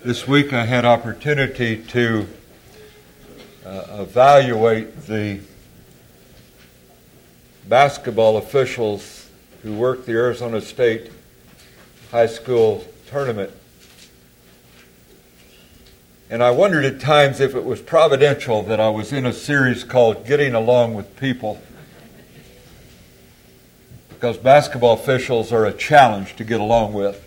This week I had opportunity to evaluate the basketball officials who worked the Arizona State High School tournament. And I wondered at times if it was providential that I was in a series called Getting Along with People, because basketball officials are a challenge to get along with.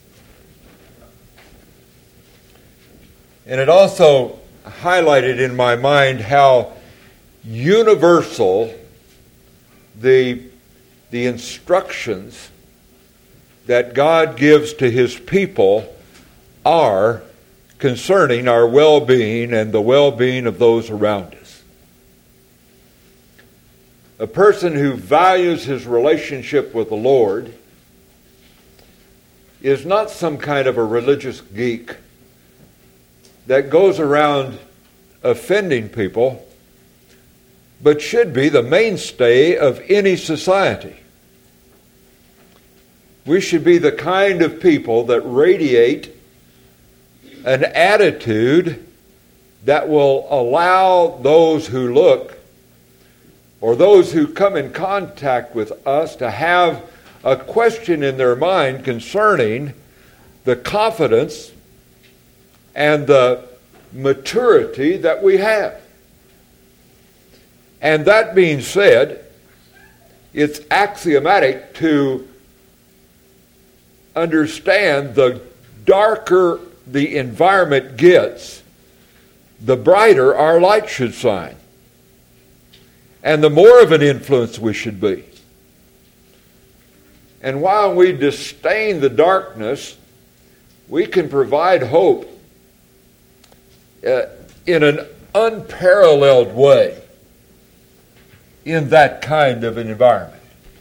And it also highlighted in my mind how universal the instructions that God gives to His people are concerning our well-being and the well-being of those around us. A person who values his relationship with the Lord is not some kind of a religious geek that goes around offending people, but should be the mainstay of any society. We should be the kind of people that radiate an attitude that will allow those who look or those who come in contact with us to have a question in their mind concerning the confidence and the maturity that we have. And that being said, it's axiomatic to understand the darker the environment gets, the brighter our light should shine, and the more of an influence we should be. And while we disdain the darkness, we can provide hope in an unparalleled way in that kind of an environment.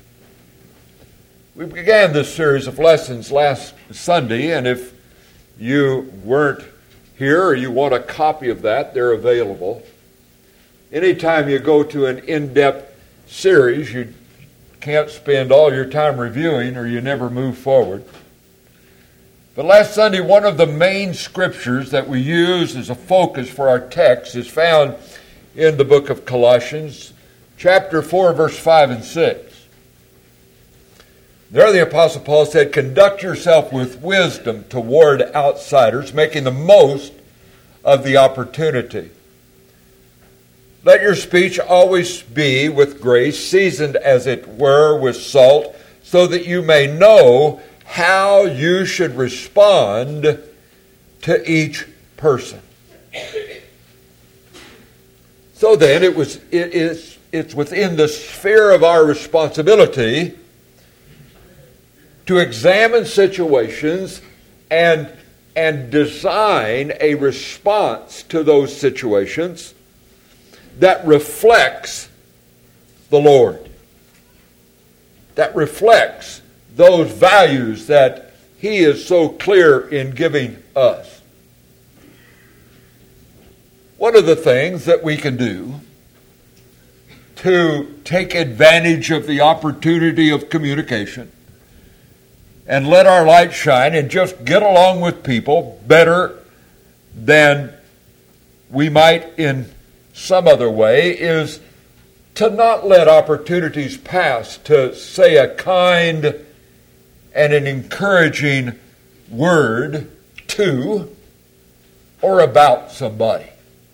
We began this series of lessons last Sunday, and if you weren't here or you want a copy of that, they're available. Anytime you go to an in-depth series, you can't spend all your time reviewing or you never move forward. But last Sunday, one of the main scriptures that we use as a focus for our text is found in the book of Colossians, chapter 4, verse 5 and 6. There the Apostle Paul said, "Conduct yourself with wisdom toward outsiders, making the most of the opportunity. Let your speech always be with grace, seasoned as it were with salt, so that you may know how you should respond to each person." So then, it's within the sphere of our responsibility to examine situations and design a response to those situations that reflects the Lord, that reflects those values that He is so clear in giving us. One of the things that we can do to take advantage of the opportunity of communication and let our light shine and just get along with people better than we might in some other way is to not let opportunities pass to say a kind and an encouraging word to or about somebody.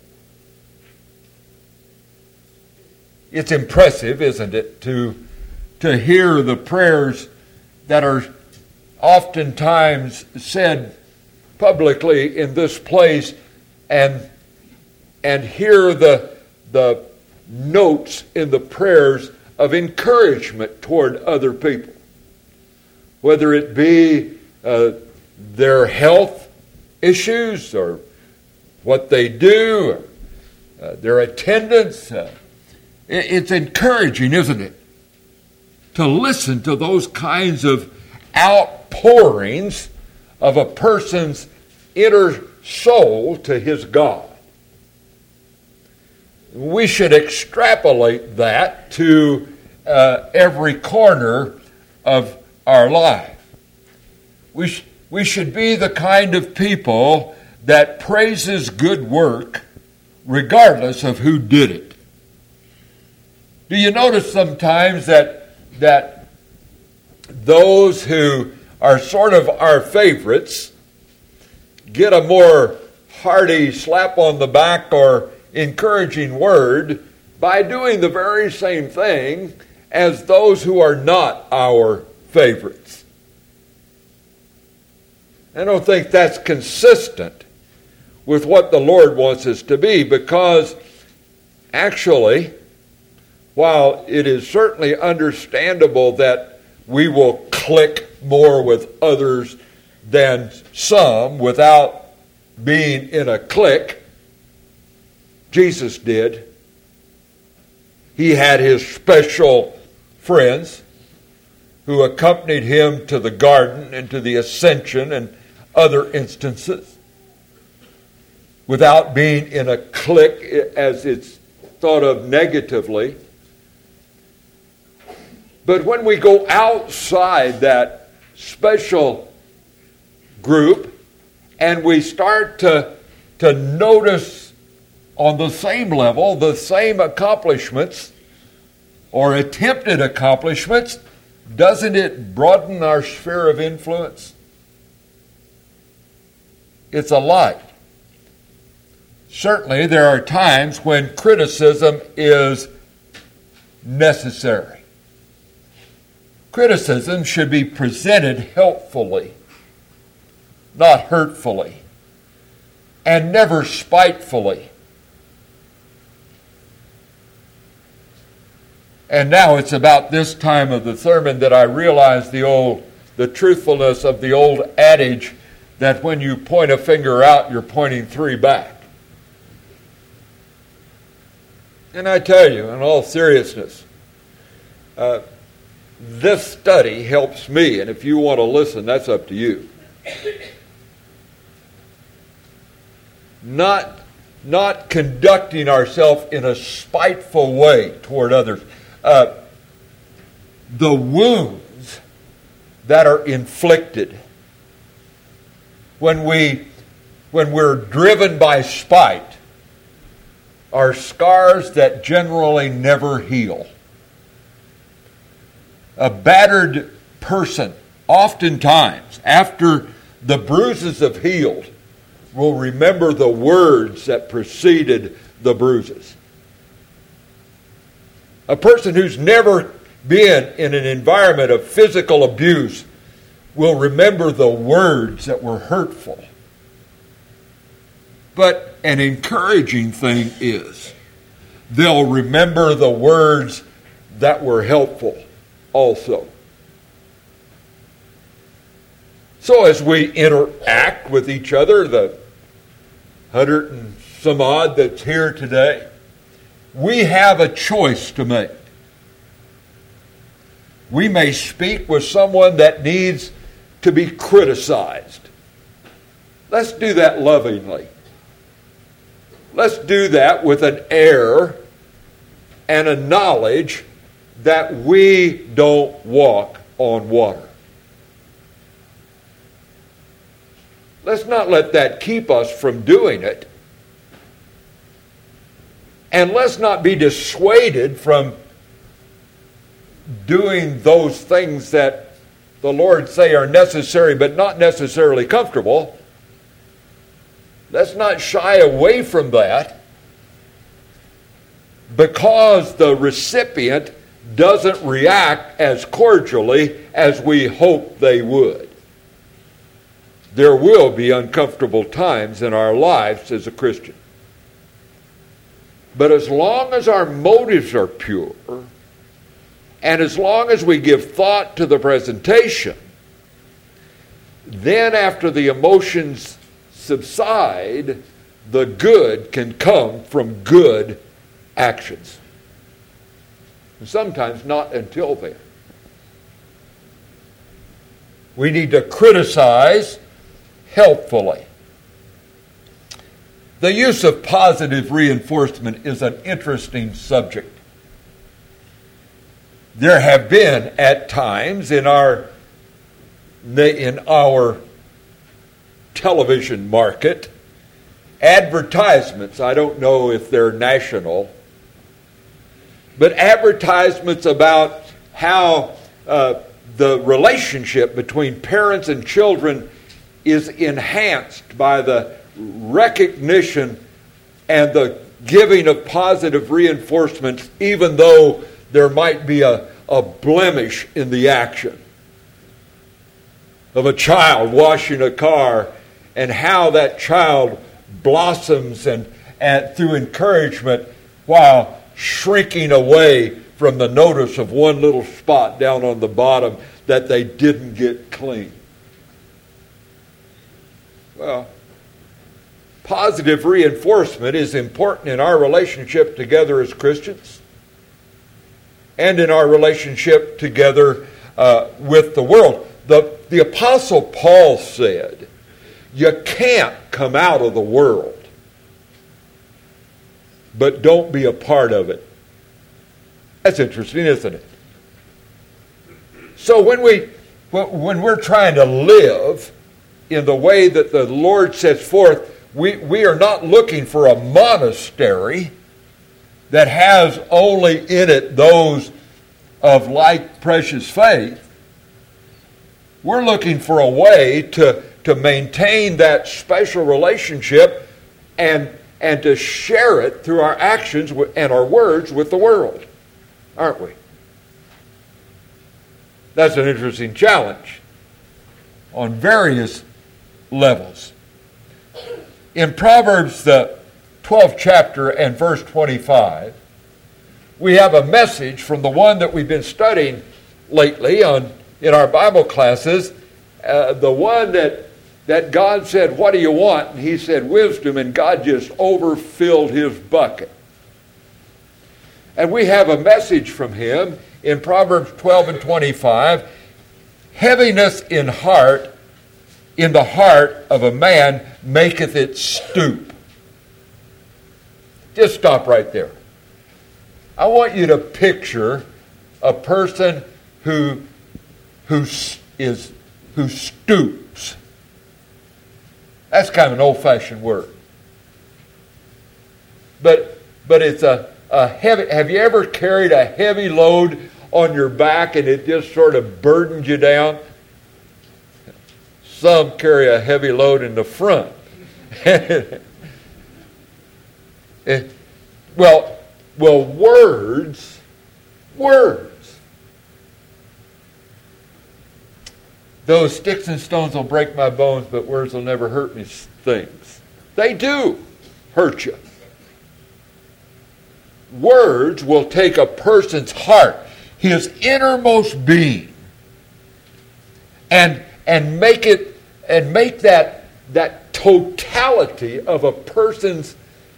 It's impressive, isn't it, to hear the prayers that are oftentimes said publicly in this place and hear the notes in the prayers of encouragement toward other people, whether it be their health issues or what they do, or their attendance. It's encouraging, isn't it, to listen to those kinds of outpourings of a person's inner soul to his God. We should extrapolate that to every corner of our life. We should be the kind of people that praises good work regardless of who did it. Do you notice sometimes that those who are sort of our favorites get a more hearty slap on the back or encouraging word by doing the very same thing as those who are not our favorites? I don't think that's consistent with what the Lord wants us to be, because actually, while it is certainly understandable that we will click more with others than some without being in a clique, Jesus did. He had his special friends who accompanied him to the garden and to the ascension and other instances without being in a clique as it's thought of negatively. But when we go outside that special group and we start to notice on the same level the same accomplishments or attempted accomplishments, doesn't it broaden our sphere of influence? It's a light. Certainly there are times when criticism is necessary. Criticism should be presented helpfully, not hurtfully, and never spitefully. And now it's about this time of the sermon that I realize the truthfulness of the old adage that when you point a finger out, you're pointing three back. And I tell you, in all seriousness, this study helps me, and if you want to listen, that's up to you. Not conducting ourselves in a spiteful way toward others. The wounds that are inflicted when we're driven by spite are scars that generally never heal. A battered person, oftentimes, after the bruises have healed, will remember the words that preceded the bruises. A person who's never been in an environment of physical abuse will remember the words that were hurtful. But an encouraging thing is, they'll remember the words that were helpful also. So as we interact with each other, the 100 and some odd that's here today, we have a choice to make. We may speak with someone that needs to be criticized. Let's do that lovingly. Let's do that with an air and a knowledge that we don't walk on water. Let's not let that keep us from doing it. And let's not be dissuaded from doing those things that the Lord say are necessary but not necessarily comfortable. Let's not shy away from that because the recipient doesn't react as cordially as we hope they would. There will be uncomfortable times in our lives as a Christian. But as long as our motives are pure, and as long as we give thought to the presentation, then after the emotions subside, the good can come from good actions. And sometimes not until then. We need to criticize helpfully. The use of positive reinforcement is an interesting subject. There have been at times in our television market advertisements. I don't know if they're national, but advertisements about how the relationship between parents and children is enhanced by the recognition and the giving of positive reinforcements, even though there might be a blemish in the action of a child washing a car, and how that child blossoms and through encouragement while shrinking away from the notice of one little spot down on the bottom that they didn't get clean. Well, positive reinforcement is important in our relationship together as Christians and in our relationship together with the world. The Apostle Paul said, you can't come out of the world, but don't be a part of it. That's interesting, isn't it? So when we're trying to live in the way that the Lord sets forth, we are not looking for a monastery that has only in it those of like precious faith. We're looking for a way to maintain that special relationship and to share it through our actions and our words with the world, aren't we? That's an interesting challenge on various levels. In Proverbs, the 12th chapter and verse 25, we have a message from the one that we've been studying lately in our Bible classes, the one that God said, what do you want? And he said, wisdom, and God just overfilled his bucket. And we have a message from him in Proverbs 12 and 25, heaviness in the heart of a man maketh it stoop. Just stop right there. I want you to picture a person who stoops. That's kind of an old-fashioned word. But it's a heavy. Have you ever carried a heavy load on your back and it just sort of burdens you down? Some carry a heavy load in the front. Well, words. Those sticks and stones will break my bones, but words will never hurt me things. They do hurt you. Words will take a person's heart, his innermost being, and make that totality of a person's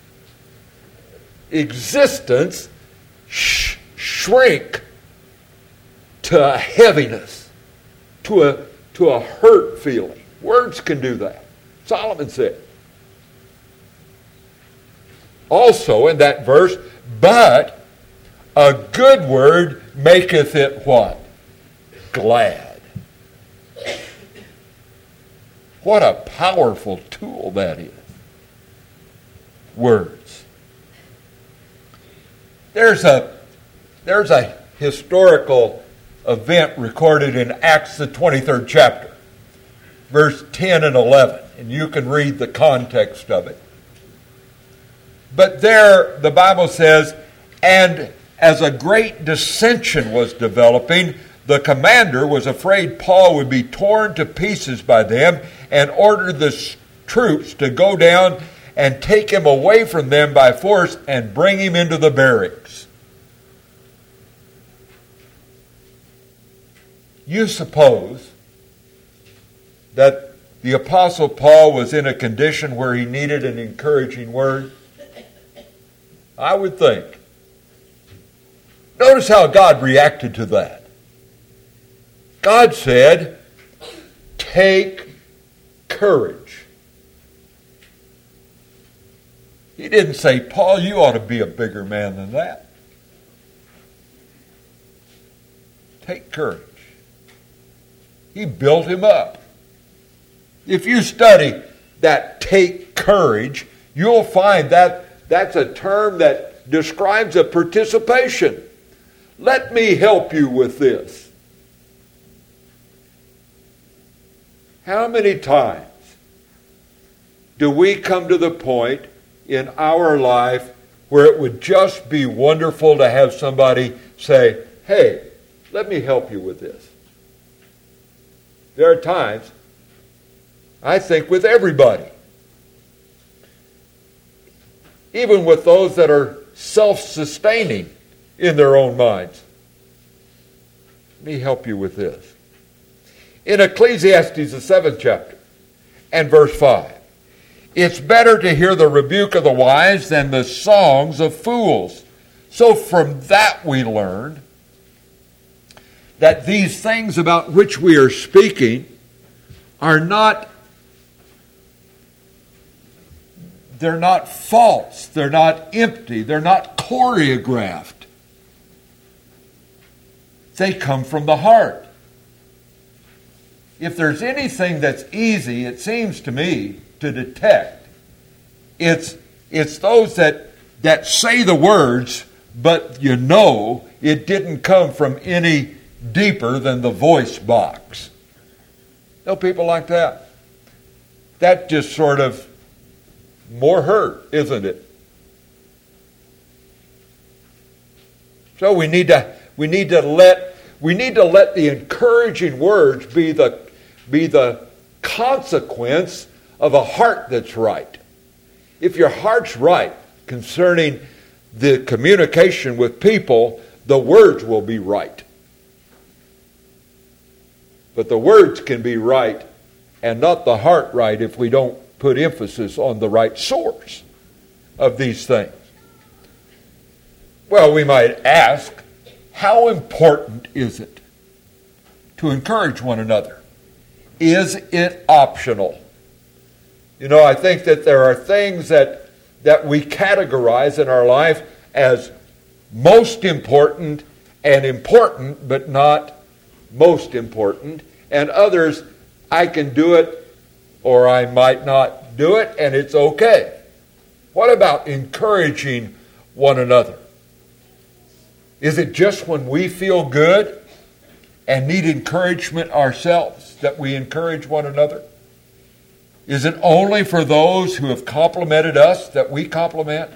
existence shrink to a heaviness, to a hurt feeling. Words can do that. Solomon said. Also in that verse, but a good word maketh it what? Glad. What a powerful tool that is. Words. There's a historical event recorded in Acts the 23rd chapter, verse 10 and 11, and you can read the context of it. But there, the Bible says, and as a great dissension was developing, the commander was afraid Paul would be torn to pieces by them and ordered the troops to go down and take him away from them by force and bring him into the barracks. You suppose that the Apostle Paul was in a condition where he needed an encouraging word? I would think. Notice how God reacted to that. God said, take courage. He didn't say, Paul, you ought to be a bigger man than that. Take courage. He built him up. If you study that take courage, you'll find that that's a term that describes a participation. Let me help you with this. How many times do we come to the point in our life where it would just be wonderful to have somebody say, hey, let me help you with this? There are times, I think with everybody, even with those that are self-sustaining in their own minds. Let me help you with this. In Ecclesiastes, the 7th chapter, and verse 5, it's better to hear the rebuke of the wise than the songs of fools. So from that we learn that these things about which we are speaking are not, they're not false, they're not empty, they're not choreographed. They come from the heart. If there's anything that's easy, it seems to me, to detect, it's those that say the words, but you know it didn't come from any deeper than the voice box. No people like that. That just sort of more hurt, isn't it? So we need to let the encouraging words be the consequence of a heart that's right. If your heart's right concerning the communication with people, the words will be right. But the words can be right and not the heart right if we don't put emphasis on the right source of these things. Well, we might ask, how important is it to encourage one another? Is it optional? You know, I think that there are things that we categorize in our life as most important and important, but not most important. And others, I can do it or I might not do it, and it's okay. What about encouraging one another? Is it just when we feel good and need encouragement ourselves that we encourage one another? Is it only for those who have complimented us that we compliment?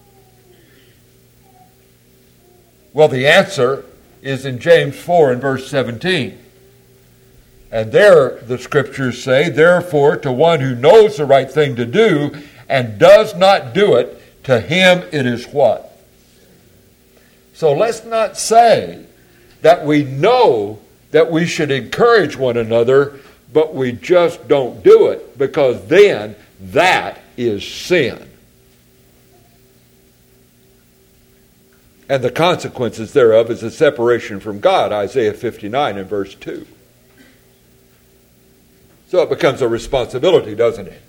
Well, the answer is in James 4 and verse 17. And there the scriptures say, therefore, to one who knows the right thing to do and does not do it, to him it is what? So let's not say that we know that we should encourage one another, but we just don't do it, because then that is sin. And the consequences thereof is a separation from God, Isaiah 59 and verse 2. So it becomes a responsibility, doesn't it?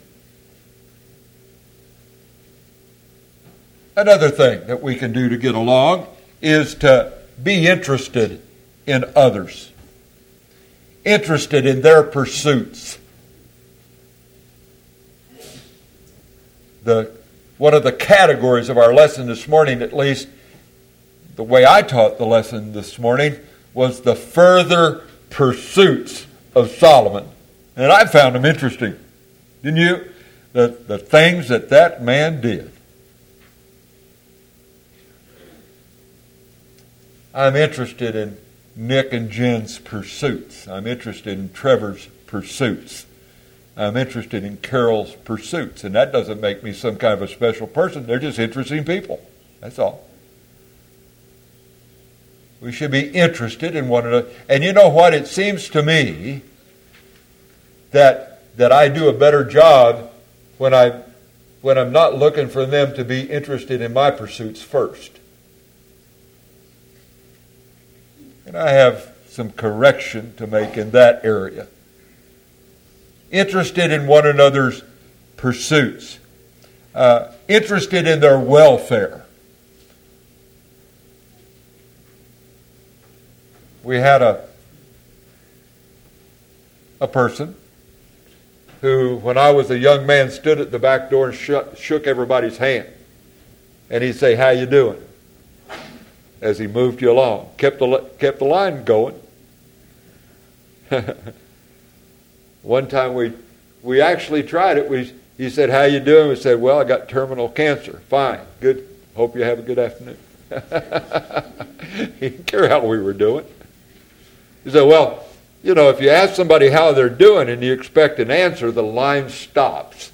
Another thing that we can do to get along is to be interested in others. Interested in their pursuits. One of the categories of our lesson this morning, at least the way I taught the lesson this morning, was the further pursuits of Solomon. And I found them interesting. Didn't you? The things that man did. I'm interested in Nick and Jen's pursuits. I'm interested in Trevor's pursuits. I'm interested in Carol's pursuits. And that doesn't make me some kind of a special person. They're just interesting people. That's all. We should be interested in one another. And you know what? It seems to me that I do a better job when I'm not looking for them to be interested in my pursuits first. And I have some correction to make in that area. Interested in one another's pursuits. Interested in their welfare. We had a person who, when I was a young man, stood at the back door and shook everybody's hand. And he'd say, "How you doing?" as he moved you along. Kept the line going. One time we actually tried it. He said, "How you doing?" We said, "Well, I got terminal cancer." "Fine, good. Hope you have a good afternoon." He didn't care how we were doing. He said, "Well, you know, if you ask somebody how they're doing and you expect an answer, the line stops."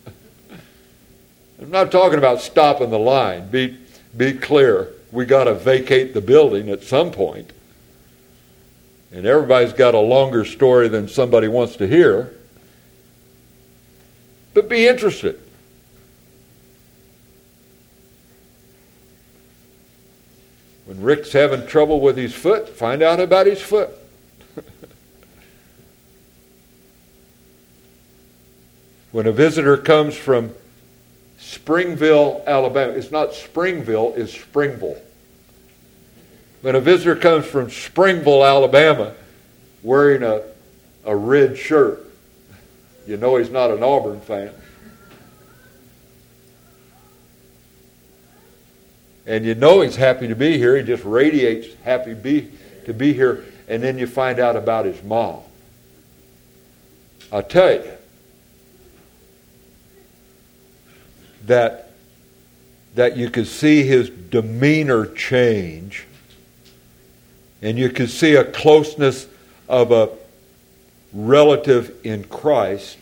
I'm not talking about stopping the line. Be clear. We got to vacate the building at some point. And everybody's got a longer story than somebody wants to hear. But be interested. When Rick's having trouble with his foot, find out about his foot. When a visitor comes from Springville, Alabama, it's not Springville, it's Springville. When a visitor comes from Springville, Alabama, wearing a red shirt, you know he's not an Auburn fan. And you know he's happy to be here. He just radiates happy to be here. And then you find out about his mom. I'll tell you that you could see his demeanor change. And you could see a closeness of a relative in Christ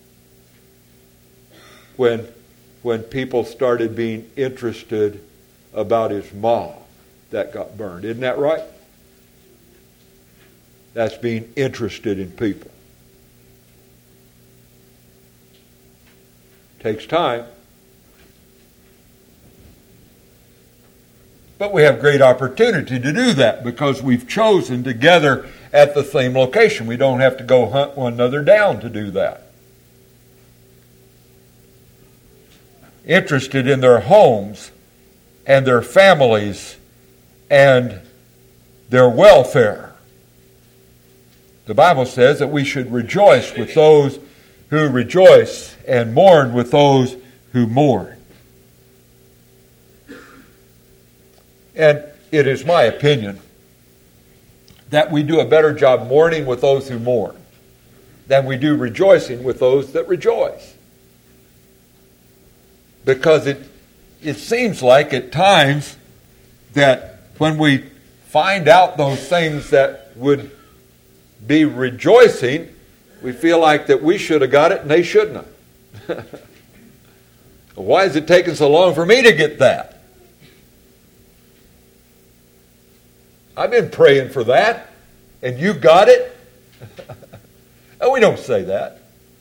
when people started being interested about his mom that got burned. Isn't that right? That's being interested in people. Takes time. But we have great opportunity to do that because we've chosen to gather at the same location. We don't have to go hunt one another down to do that. Interested in their homes and their families and their welfare. The Bible says that we should rejoice with those who rejoice and mourn with those who mourn. And it is my opinion that we do a better job mourning with those who mourn than we do rejoicing with those that rejoice. Because it seems like at times that when we find out those things that would be rejoicing, we feel like that we should have got it and they shouldn't have. Why is it taking so long for me to get that? I've been praying for that, and you got it? And we don't say that.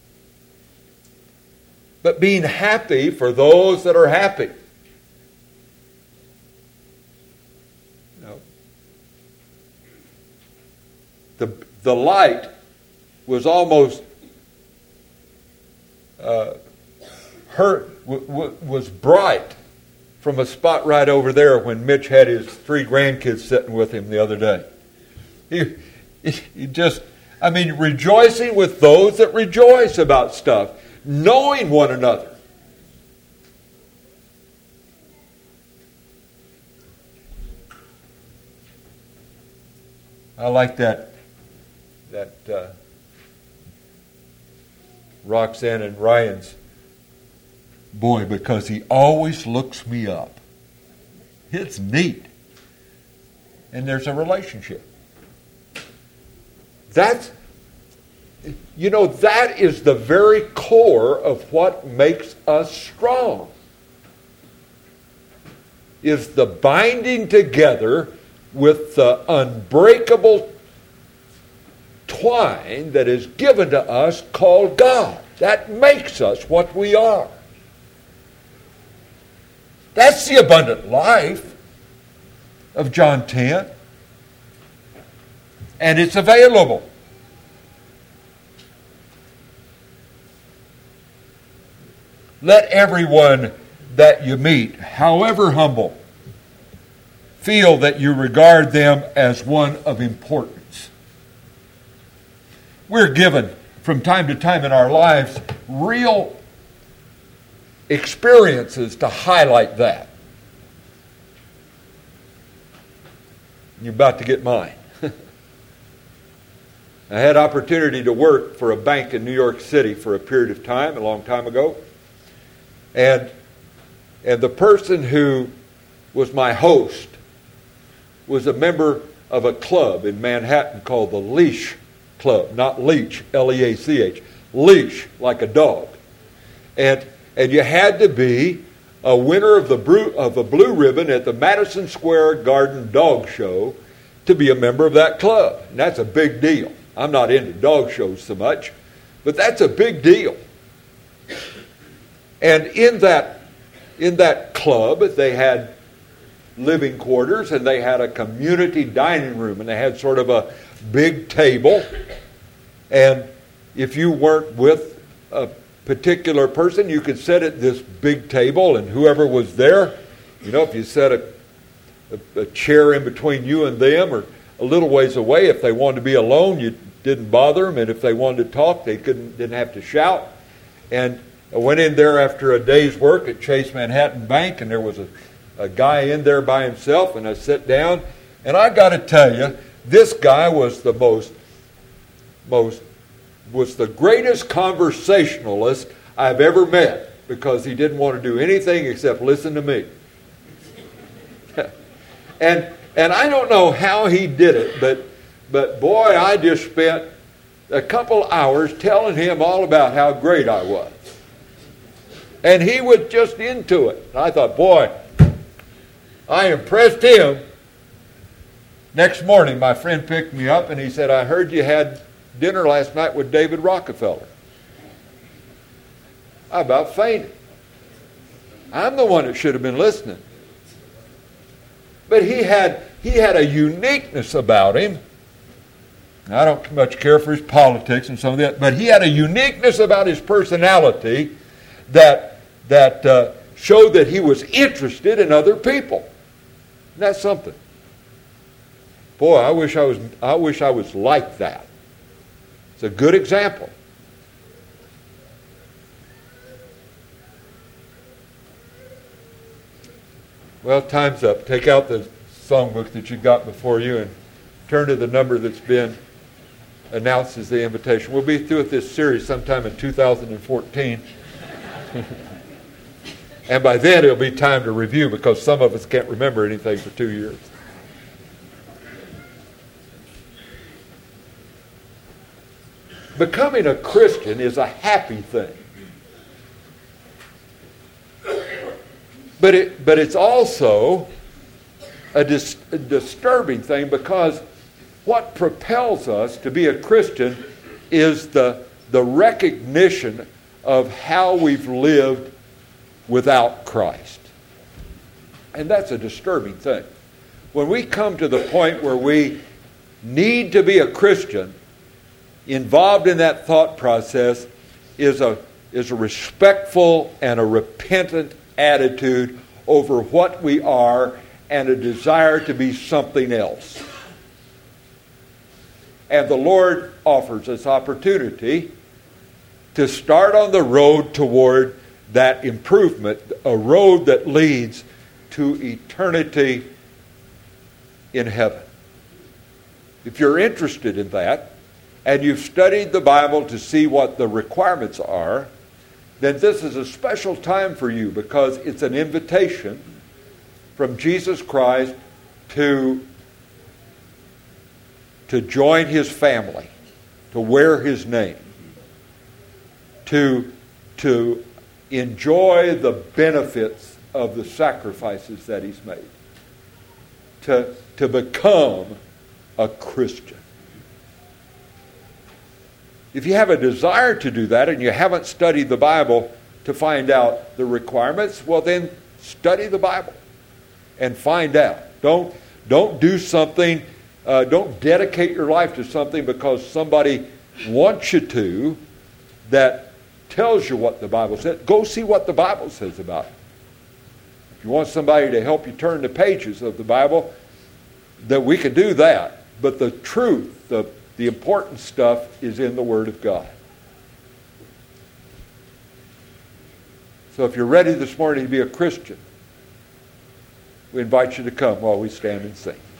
But being happy for those that are happy. You know, the light was almost was bright from a spot right over there when Mitch had his 3 grandkids sitting with him the other day. He just, rejoicing with those that rejoice about stuff, knowing one another. I like that Roxanne and Ryan's boy, because he always looks me up. It's neat. And there's a relationship. That is the very core of what makes us strong. Is the binding together with the unbreakable twine that is given to us called God. That makes us what we are. That's the abundant life of John 10. And it's available. Let everyone that you meet, however humble, feel that you regard them as one of importance. We're given from time to time in our lives real experiences to highlight that. You're about to get mine. I had opportunity to work for a bank in New York City for a period of time, a long time ago. And the person who was my host was a member of a club in Manhattan called the Leash Club. Not Leech, L-E-A-C-H. Leash, like a dog. And you had to be a winner of a blue ribbon at the Madison Square Garden Dog Show to be a member of that club. And that's a big deal. I'm not into dog shows so much, but that's a big deal. And in that club, they had living quarters, and they had a community dining room, and they had sort of a big table. And if you weren't with a particular person, you could sit at this big table, and whoever was there, if you set a chair in between you and them, or a little ways away, if they wanted to be alone, you didn't bother them, and if they wanted to talk, they didn't have to shout. And I went in there after a day's work at Chase Manhattan Bank, and there was a guy in there by himself, and I sat down, and I got to tell you, this guy was the greatest conversationalist I've ever met, because he didn't want to do anything except listen to me. And I don't know how he did it, but boy, I just spent a couple hours telling him all about how great I was. And he was just into it. And I thought, boy, I impressed him. Next morning, my friend picked me up and he said, I heard you had dinner last night with David Rockefeller. I about fainted. I'm the one that should have been listening. But he had a uniqueness about him. I don't much care for his politics and some of that, but he had a uniqueness about his personality that showed that he was interested in other people. And that's something. Boy, I wish I was like that. It's a good example. Well, time's up. Take out the songbook that you got before you and turn to the number that's been announced as the invitation. We'll be through with this series sometime in 2014. And by then it'll be time to review, because some of us can't remember anything for 2 years. Becoming a Christian is a happy thing. But it's also a disturbing thing, because what propels us to be a Christian is the recognition of how we've lived without Christ. And that's a disturbing thing. When we come to the point where we need to be a Christian, involved in that thought process is a respectful and a repentant attitude over what we are, and a desire to be something else. And the Lord offers us opportunity to start on the road toward that improvement, a road that leads to eternity in heaven. If you're interested in that, and you've studied the Bible to see what the requirements are, then this is a special time for you, because it's an invitation from Jesus Christ to join His family, to wear His name, to enjoy the benefits of the sacrifices that He's made, to become a Christian. If you have a desire to do that and you haven't studied the Bible to find out the requirements, well then study the Bible and find out. Don't do something, don't dedicate your life to something because somebody wants you to, that tells you what the Bible says. Go see what the Bible says about it. If you want somebody to help you turn the pages of the Bible, that we can do that. But the truth, the important stuff is in the Word of God. So if you're ready this morning to be a Christian, we invite you to come while we stand and sing.